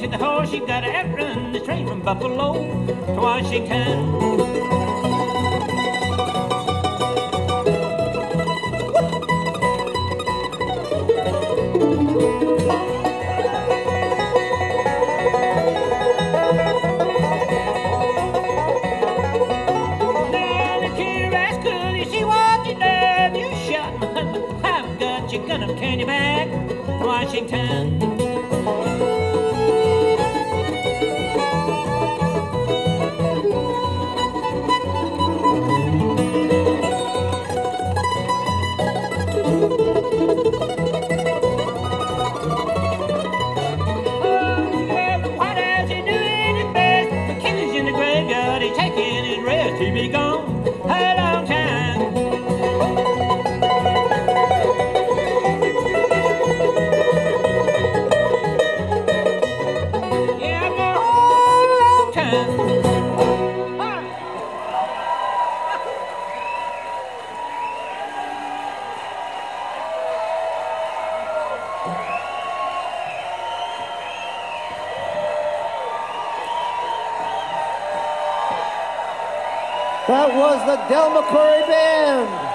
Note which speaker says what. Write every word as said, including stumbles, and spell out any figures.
Speaker 1: to the horse, you gotta outrun the train from Buffalo to Washington. You're gonna turn your back to Washington. Oh, well, the White House is doing its best, but Kennedy's in the graveyard, he's taking his rest. He'll be gone a long time.
Speaker 2: That was the Del McCoury Band.